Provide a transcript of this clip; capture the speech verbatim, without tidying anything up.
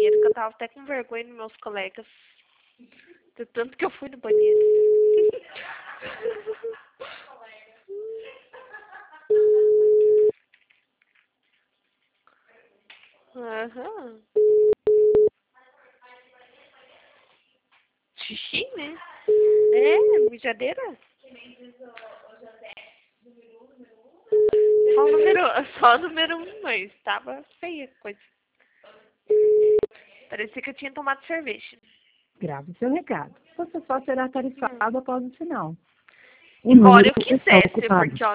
banheiro, que eu tava até com vergonha dos meus colegas. De tanto que eu fui no banheiro. Aham. Xixi, né? É, mijadeira. Só o número, só o número um, mas tava feia a coisa. Parecia que eu tinha tomado cerveja. Grave seu recado. Você só será tarifado após o sinal. O Embora eu número está quisesse, ocupado. porque ó,